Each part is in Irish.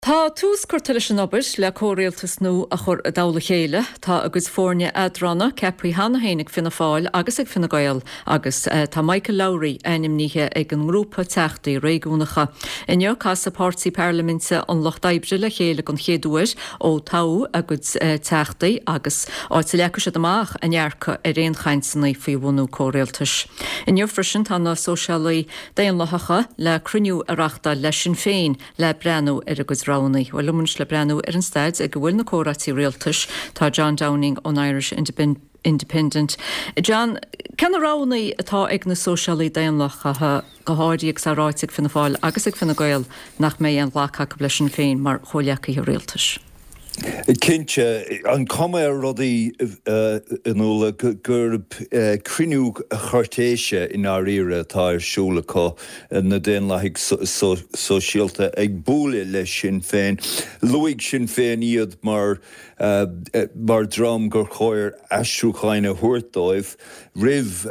Tá tús cuirteile an obair le córéaltas nó a chur a dála chéile, tá agus fórne adranna Capri Hanna hénig finna fáil agus ag finna gail agus tá Michael Lowry einim níthe ag an grúpa teachtaí réigúnacha. Inneo cas a pártí parlamente an lochtaibre le chéile an chéadúir ó táú agus teachtaí agus áit lecu se amach a nearcha a réon chaintsanna faoi bhúnú córéaltas. Inneo frisin tá na sósealaí daon lochacha le cruniú arachta leis sin féin le brenn agus Well, Lumans le brenn an staid ag bhfuil na córatí réaltas tá John Downing on Irish Independent. John, cean ránaí atá ag na sósealaí daonlacha go háiríag sa ráiteigh finna fáil agus ag finna gail nach mé an ghlacha go leis sin féin mar choleacha i réaltas. Kinse an cuma rudaí anúla gur crinú chuirtéise in áíre tá siúlaá na déon leigh sosialta ag búla le sin féin. Luigh sin féin iad mar drom gur choir asrúchaine thuirtáibh rih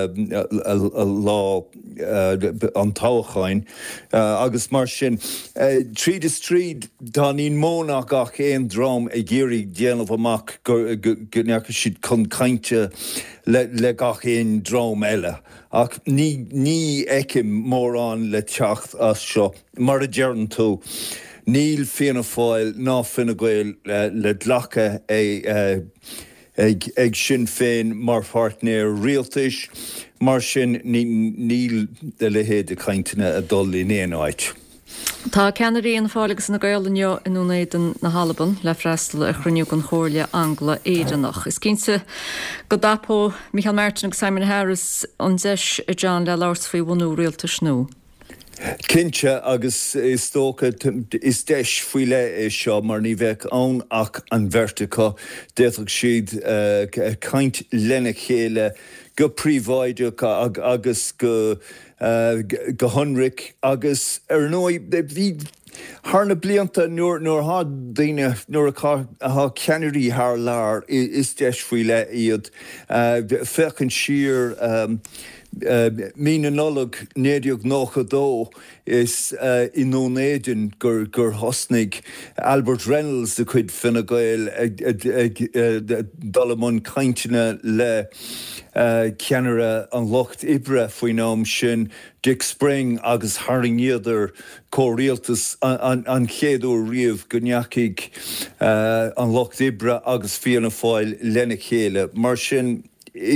lá an táchain agus mar sin tríd is tríd dá níon mónach ach éon drom ag géirí déanamh amach gur siad chun cainte le gach éon drom eile. Ach ní eicim mórrán le teacht as seo mar a dearan tú. Níl fianna fáil ná finna gail le dlacha ag sin féin mar partnéir rialtais, mar sin níl de lehéad a caintena a dul in éon áit. Tá ceanirí fálagus na gailaneo in únéidan na Halaban le freistal a chruniú an chóirle Angla éidirnach. Is cínte go dapó Michael Martin agus Simon Harris an deis a John le láirs faoi bhunú rialtas nó. Kinse agus is tócha is deis faoi le é seo mar ní bheith ann ach an bhirrtacha déadh siad caint lena chéile go príomháideach agus go honric agus nóid bhí Harna blianta nuair há daine nuair a ceanirí thar lár is deis faoi le iad fechann siar mína nolog néideog nócha dó is inónéidir gur hosnig Albert Reynolds de chuid finna gail ag dalamon caintine le ceanara an locht ibre faoin nám sin Dick Spring agus Haringéidir córéaltas an chéadú riamh go neacaigh an locht ibre agus fianna fáil lena chéile. Mar sin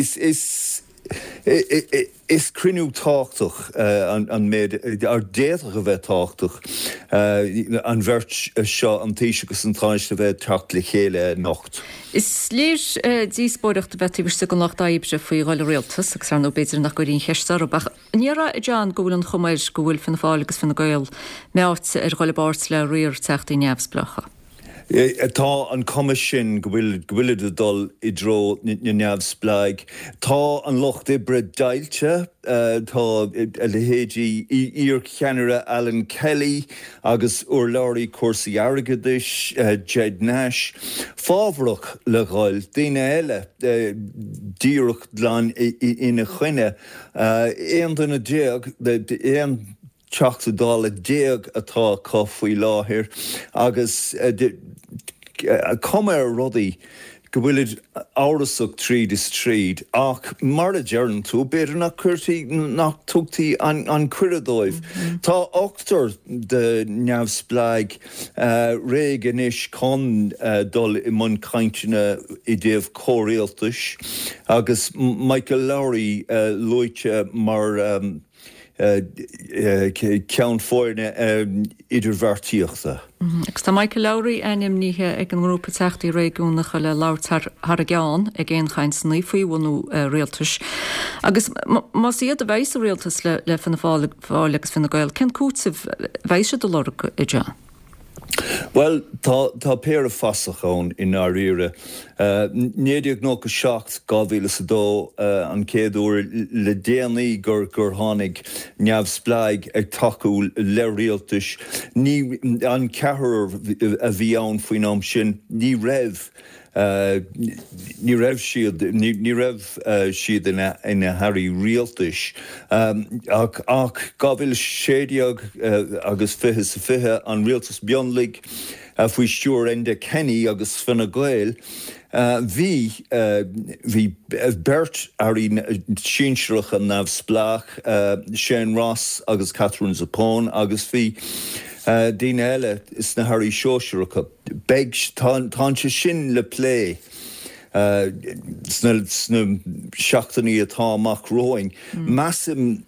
is crinú táchtach an méid ar déadach a bheith táchtach an bhirt seo an tíise agus an táiste bheith teacht le chéile nacht. Is léir díospóireacht a bheith tíbirsa go nacht aibre faoi gáil réaltas agus ar nó beidir nach goirín cheistarabach. Níara i John go bhfuil an choméir go bhfuil finna fáil agus finna gail meáit ar gáil báirt le rior teachtaí neamhsplacha. Tá an cuma sin go bhfuil a dul I dro na neamhspleag. Tá an locht ibre dailte, tá lehéidí íor cheanara Alan Kelly agus uair láirí cuasaí airgeadis Jed Nash. Fábhrach le gáil daoine eile díreach lean ina chuine. Éon duna déag éon teachta dála déag atá cá faoi láthir agus cuma rudaí go bhfuil árasach tríd is tríd ach mar a dearan tú beidir nach cuirtaí nach tugtaí an cuireadóibh. Tá ochtar de neamhspleag réig inis chun dul I mun caintine I déobh córéaltais agus Michael Lowry loite mar ceann fóirne idirmhartíochta. Agus tá Michael Lowry einim níthe ag an grúpa teachtaí réigúnacha le labhart thar a gceann ag éon chaintsanna faoi bhunú réaltas. Agus más iad a bheis a réaltas le finna fáil agus finna gail, cén cúta bheis do lorg I John? Well, tá péir a fasach ón in áíre. Néideag nó go seacht 2002 an céadúir le déanaí gur tháinig neamhspleag ag takeú le rialtas. Ní an cethir a bhí ann faoin am sin ní raibh ní raibh siad ina Harry rialtais ach gabhfuil séideag agus fithe an rialtas bionlaigh faoi stúr ende Kenny agus Fine Gael hí bert arí sínsreach an nabh splach Shane Ross agus Catherine Zappone agus hí Dín eile is na Harry Seoisireacha beg tá se sin le play sna seachtaí atá amach roing. Massim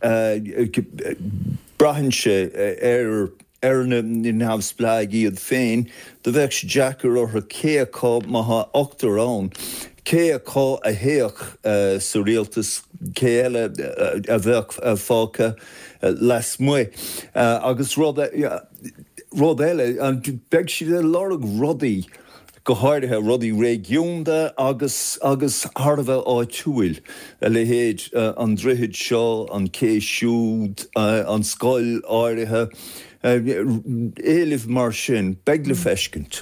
brahanse na nabhspláig iad féin, de bheith Jackar ortha céachá maitha 8 rán. Céachá a héach sa rialtas céile a bheith fáca les mu. Agus rud eile, an beg siad lorg rudaí go háirithe rudaí régiúnda agus tharbheith áitiúil le héad an droichead seo, an cé siúd, an scoil áirithe, éilih mar sin, beg le feiscint.